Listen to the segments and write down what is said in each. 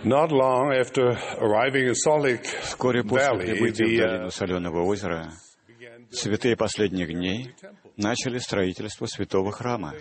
Not long after arriving in Salt Lake Вскоре после Valley, прибытия в долину Соленого озера, святые последних дней начали строительство святого храма.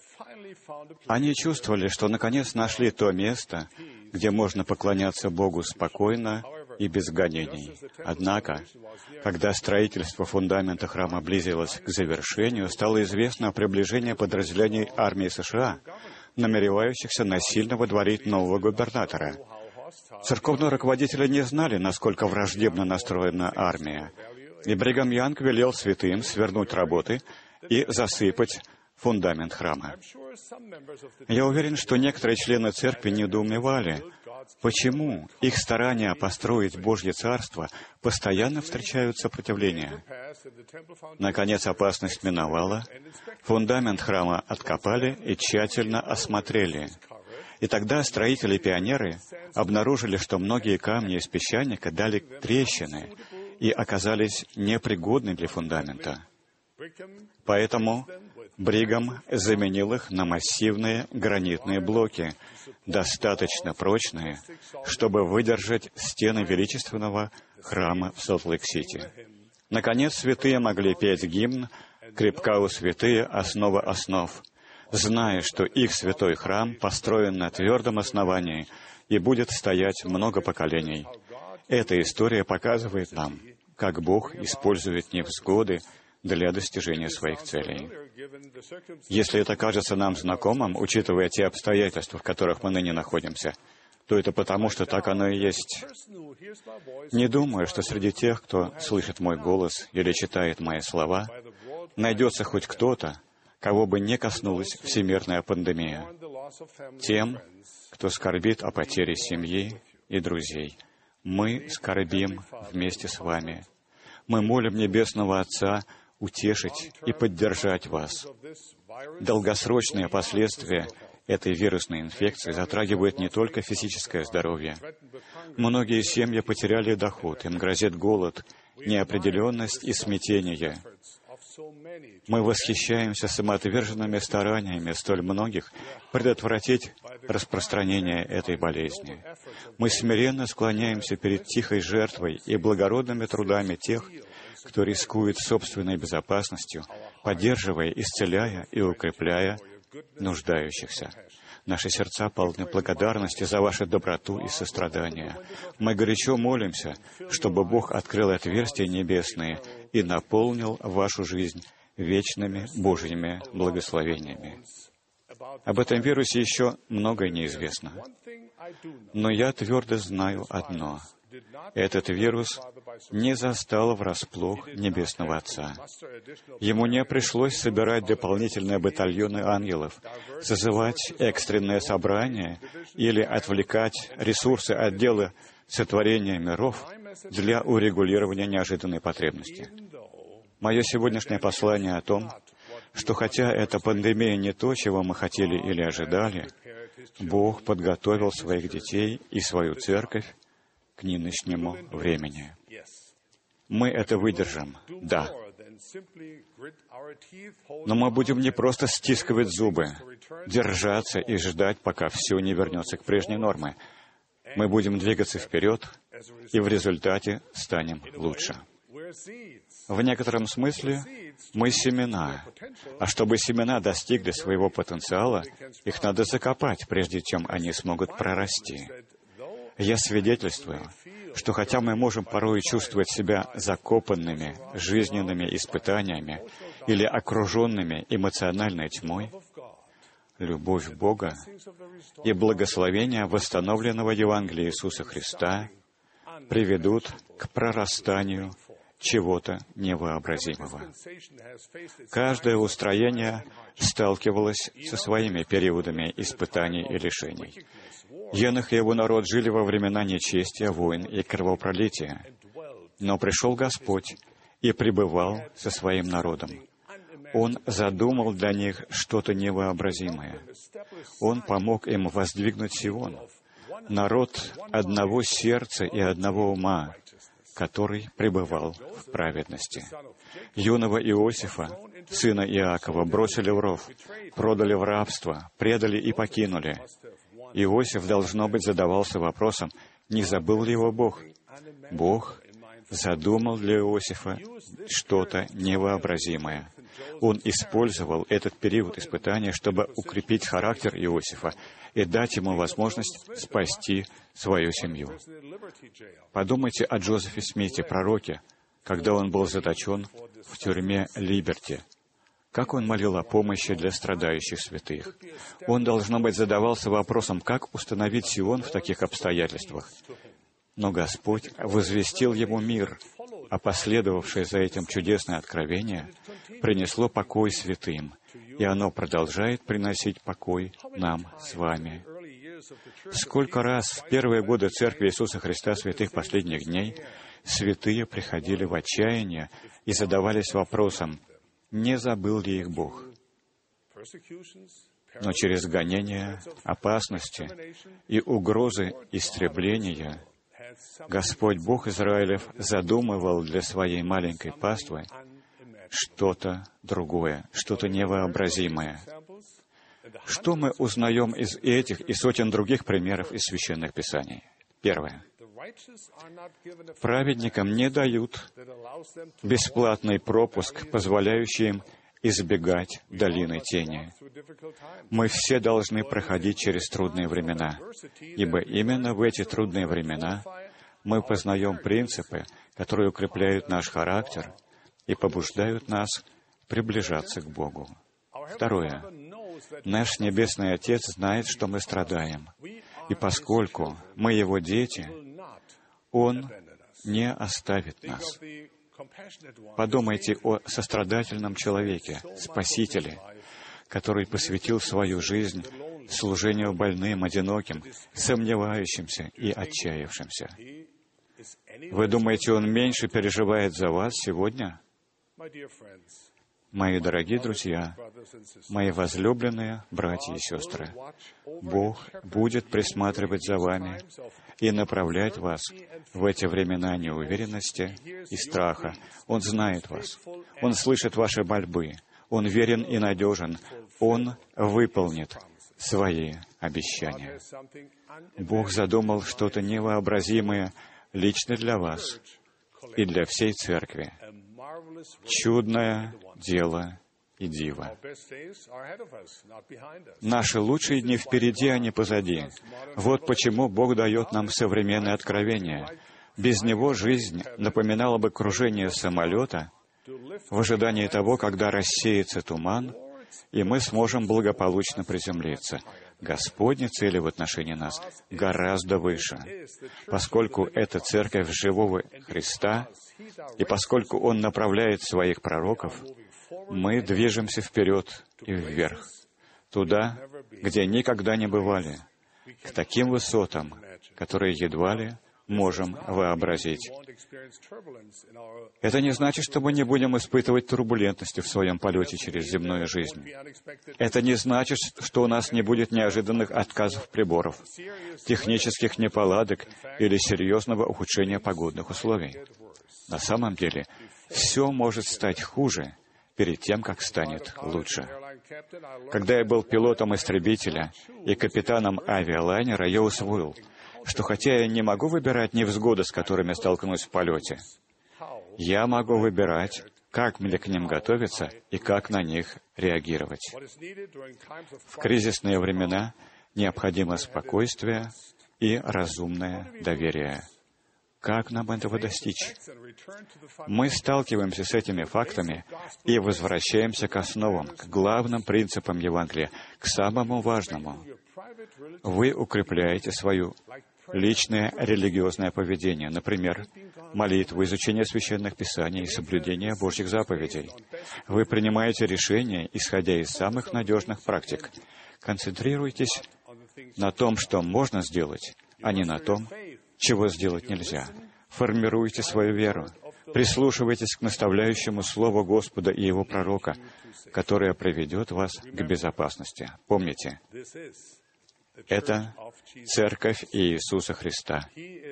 Они чувствовали, что наконец нашли то место, где можно поклоняться Богу спокойно и без гонений. Однако, когда строительство фундамента храма близилось к завершению, стало известно о приближении подразделений армии США, намеревающихся насильно водворить нового губернатора. Церковные руководители не знали, насколько враждебно настроена армия, и Бригам Янг велел святым свернуть работы и засыпать фундамент храма. Я уверен, что некоторые члены церкви недоумевали, почему их старания построить Божье Царство постоянно встречают сопротивление. Наконец опасность миновала, фундамент храма откопали и тщательно осмотрели. И тогда строители-пионеры обнаружили, что многие камни из песчаника дали трещины и оказались непригодны для фундамента. Поэтому Бригам заменил их на массивные гранитные блоки, достаточно прочные, чтобы выдержать стены величественного храма в Солт-Лейк-Сити. Наконец, святые могли петь гимн «Крепка у святые, основа основ», зная, что их святой храм построен на твердом основании и будет стоять много поколений. Эта история показывает нам, как Бог использует невзгоды для достижения своих целей. Если это кажется нам знакомым, учитывая те обстоятельства, в которых мы ныне находимся, то это потому, что так оно и есть. Не думаю, что среди тех, кто слышит мой голос или читает мои слова, найдется хоть кто-то, кого бы не коснулась всемирная пандемия. Тем, кто скорбит о потере семьи и друзей, мы скорбим вместе с вами. Мы молим Небесного Отца утешить и поддержать вас. Долгосрочные последствия этой вирусной инфекции затрагивают не только физическое здоровье. Многие семьи потеряли доход, им грозит голод, неопределенность и смятение. Мы восхищаемся самоотверженными стараниями столь многих предотвратить распространение этой болезни. Мы смиренно склоняемся перед тихой жертвой и благородными трудами тех, кто рискует собственной безопасностью, поддерживая, исцеляя и укрепляя нуждающихся. Наши сердца полны благодарности за вашу доброту и сострадание. Мы горячо молимся, чтобы Бог открыл отверстия небесные и наполнил вашу жизнь вечными Божьими благословениями. Об этом вирусе еще многое неизвестно. Но я твердо знаю одно. Этот вирус не застал врасплох Небесного Отца. Ему не пришлось собирать дополнительные батальоны ангелов, созывать экстренное собрание или отвлекать ресурсы отдела сотворения миров для урегулирования неожиданной потребности. Мое сегодняшнее послание о том, что хотя эта пандемия не то, чего мы хотели или ожидали, Бог подготовил своих детей и свою церковь к нынешнему времени. Мы это выдержим, да. Но мы будем не просто стискивать зубы, держаться и ждать, пока все не вернется к прежней норме. Мы будем двигаться вперед, и в результате станем лучше. В некотором смысле мы семена, а чтобы семена достигли своего потенциала, их надо закопать, прежде чем они смогут прорасти. Я свидетельствую, что хотя мы можем порой чувствовать себя закопанными жизненными испытаниями или окруженными эмоциональной тьмой, любовь Бога и благословение восстановленного Евангелия Иисуса Христа приведут к прорастанию чего-то невообразимого. Каждое устроение сталкивалось со своими периодами испытаний и лишений. Енох и его народ жили во времена нечестия, войн и кровопролития. Но пришел Господь и пребывал со своим народом. Он задумал для них что-то невообразимое. Он помог им воздвигнуть Сион, народ одного сердца и одного ума, который пребывал в праведности. Юного Иосифа, сына Иакова, бросили в ров, продали в рабство, предали и покинули. Иосиф, должно быть, задавался вопросом, не забыл ли его Бог. Бог задумал для Иосифа что-то невообразимое. Он использовал этот период испытания, чтобы укрепить характер Иосифа и дать ему возможность спасти свою семью. Подумайте о Джозефе Смите, пророке, когда он был заточен в тюрьме Либерти. Как он молил о помощи для страдающих святых. Он, должно быть, задавался вопросом, как установить Сион в таких обстоятельствах. Но Господь возвестил ему мир, а последовавшее за этим чудесное откровение принесло покой святым, и оно продолжает приносить покой нам с вами. Сколько раз в первые годы Церкви Иисуса Христа Святых Последних Дней святые приходили в отчаяние и задавались вопросом, не забыл ли их Бог. Но через гонения, опасности и угрозы истребления Господь Бог Израилев задумывал для своей маленькой паствы что-то другое, что-то невообразимое. Что мы узнаем из этих и сотен других примеров из Священных Писаний? Первое. Праведникам не дают бесплатный пропуск, позволяющий им избегать долины тени. Мы все должны проходить через трудные времена, ибо именно в эти трудные времена мы познаем принципы, которые укрепляют наш характер и побуждают нас приближаться к Богу. Второе. Наш Небесный Отец знает, что мы страдаем, и поскольку мы Его дети, Он не оставит нас. Подумайте о сострадательном человеке, Спасителе, который посвятил свою жизнь служению больным, одиноким, сомневающимся и отчаявшимся. Вы думаете, Он меньше переживает за вас сегодня? Мои дорогие друзья, мои возлюбленные братья и сестры, Бог будет присматривать за вами и направлять вас в эти времена неуверенности и страха. Он знает вас, Он слышит ваши мольбы, Он верен и надежен, Он выполнит свои обещания. Бог задумал что-то невообразимое лично для вас и для всей Церкви. Чудное дело и диво. Наши лучшие дни впереди, а не позади. Вот почему Бог дает нам современное откровение. Без него жизнь напоминала бы кружение самолета в ожидании того, когда рассеется туман, и мы сможем благополучно приземлиться. Господни цели в отношении нас гораздо выше, поскольку это церковь живого Христа, и поскольку Он направляет своих пророков, мы движемся вперед и вверх, туда, где никогда не бывали, к таким высотам, которые едва ли можем вообразить. Это не значит, что мы не будем испытывать турбулентности в своем полете через земную жизнь. Это не значит, что у нас не будет неожиданных отказов приборов, технических неполадок или серьезного ухудшения погодных условий. На самом деле, все может стать хуже перед тем, как станет лучше. Когда я был пилотом истребителя и капитаном авиалайнера, я усвоил, что хотя я не могу выбирать невзгоды, с которыми столкнусь в полете, я могу выбирать, как мне к ним готовиться и как на них реагировать. В кризисные времена необходимо спокойствие и разумное доверие. Как нам этого достичь? Мы сталкиваемся с этими фактами и возвращаемся к основам, к главным принципам Евангелия, к самому важному. Вы укрепляете свое личное религиозное поведение, например, молитву, изучение священных писаний и соблюдение Божьих заповедей. Вы принимаете решения, исходя из самых надежных практик. Концентрируйтесь на том, что можно сделать, а не на том, чего сделать нельзя. Формируйте свою веру. Прислушивайтесь к наставляющему слову Господа и Его пророка, которое приведет вас к безопасности. Помните, это Церковь Иисуса Христа,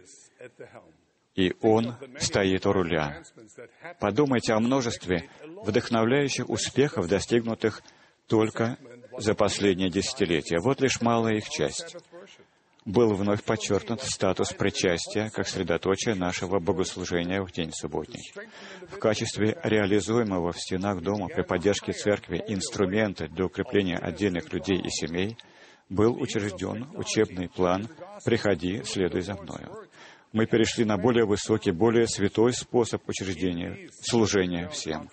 и Он стоит у руля. Подумайте о множестве вдохновляющих успехов, достигнутых только за последние десятилетия. Вот лишь малая их часть. был вновь подчеркнут статус причастия как средоточие нашего богослужения в день субботний. В качестве реализуемого в стенах дома при поддержке церкви инструмента для укрепления отдельных людей и семей был учрежден учебный план «Приходи, следуй за мною». Мы перешли на более высокий, более святой способ учреждения, служения всем.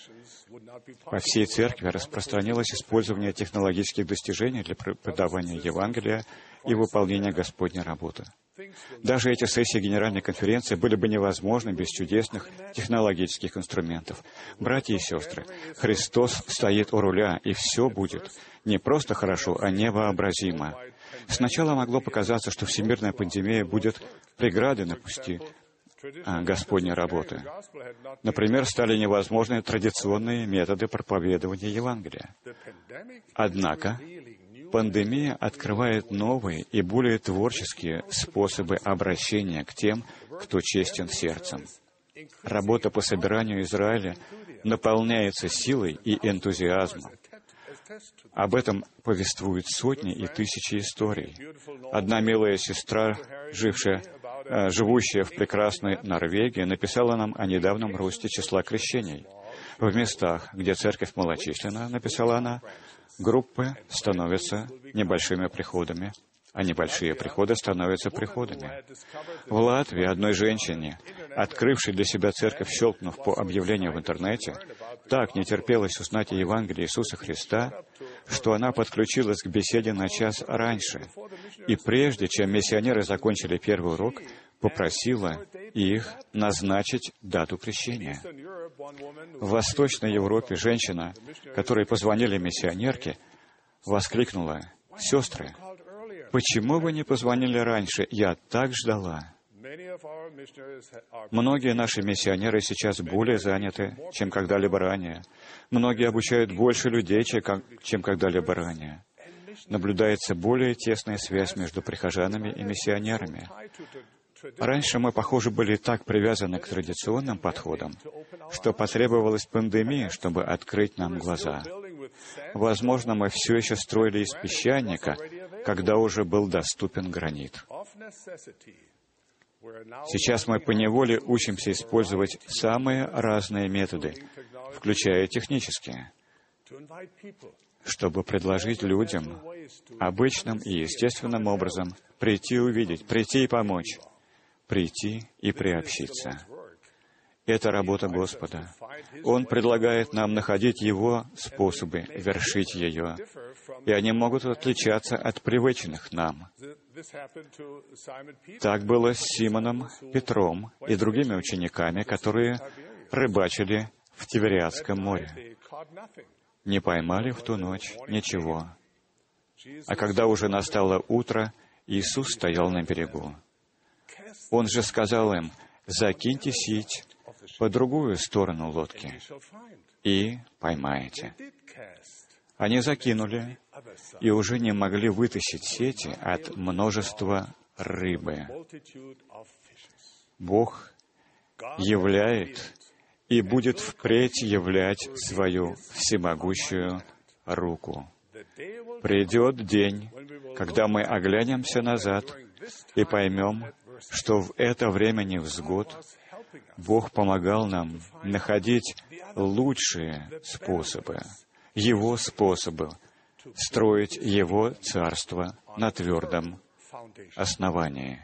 По всей церкви распространилось использование технологических достижений для преподавания Евангелия и выполнения Господней работы. Даже эти сессии Генеральной конференции были бы невозможны без чудесных технологических инструментов. Братья и сестры, Христос стоит у руля, и все будет не просто хорошо, а невообразимо. Сначала могло показаться, что всемирная пандемия будет преградой на пути Господней работы. Например, стали невозможны традиционные методы проповедования Евангелия. Однако, пандемия открывает новые и более творческие способы обращения к тем, кто честен сердцем. Работа по собиранию Израиля наполняется силой и энтузиазмом. Об этом повествуют сотни и тысячи историй. Одна милая сестра, живущая в прекрасной Норвегии, написала нам о недавнем росте числа крещений. В местах, где церковь малочисленна, написала она, группы становятся небольшими приходами, а небольшие приходы становятся приходами. В Латвии одной женщине, открывшей для себя церковь, щелкнув по объявлению в интернете, так не терпелось узнать о Евангелии Иисуса Христа, что она подключилась к беседе на час раньше, и прежде чем миссионеры закончили первый урок, попросила их назначить дату крещения. В Восточной Европе женщина, которой позвонили миссионерке, воскликнула: «Сестры, почему вы не позвонили раньше? Я так ждала». Многие наши миссионеры сейчас более заняты, чем когда-либо ранее. Многие обучают больше людей, чем когда-либо ранее. Наблюдается более тесная связь между прихожанами и миссионерами. Раньше мы, похоже, были так привязаны к традиционным подходам, что потребовалась пандемия, чтобы открыть нам глаза. Возможно, мы все еще строили из песчаника, когда уже был доступен гранит. Сейчас мы поневоле учимся использовать самые разные методы, включая технические, чтобы предложить людям обычным и естественным образом прийти увидеть, прийти и помочь, прийти и приобщиться. Это работа Господа. Он предлагает нам находить Его способы вершить ее, и они могут отличаться от привычных нам. Так было с Симоном Петром и другими учениками, которые рыбачили в Тивериадском море. Не поймали в ту ночь ничего. А когда уже настало утро, Иисус стоял на берегу. Он же сказал им: «Закиньте сеть по другую сторону лодки и поймаете». Они закинули и уже не могли вытащить сети от множества рыбы. Бог являет и будет впредь являть свою всемогущую руку. Придет день, когда мы оглянемся назад и поймем, что в это время невзгод Бог помогал нам находить лучшие способы, Его способы, строить Его Царство на твердом основании.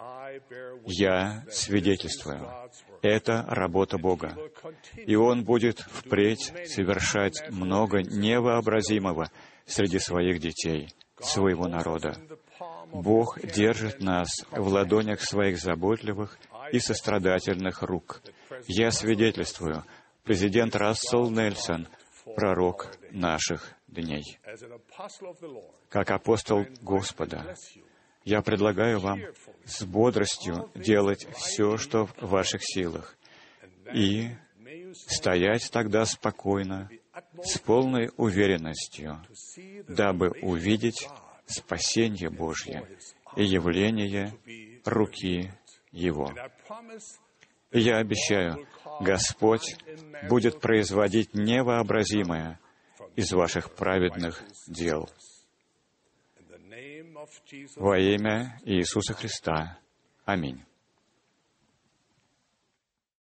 Я свидетельствую, это работа Бога, и Он будет впредь совершать много невообразимого среди своих детей, своего народа. Бог держит нас в ладонях своих заботливых и сострадательных рук. Я свидетельствую, президент Рассел Нельсон, пророк наших дней. Как апостол Господа, я предлагаю вам с бодростью делать все, что в ваших силах, и стоять тогда спокойно, с полной уверенностью, дабы увидеть спасение Божье и явление руки Его. И я обещаю, Господь будет производить невообразимое из ваших праведных дел. во имя Иисуса Христа. Аминь.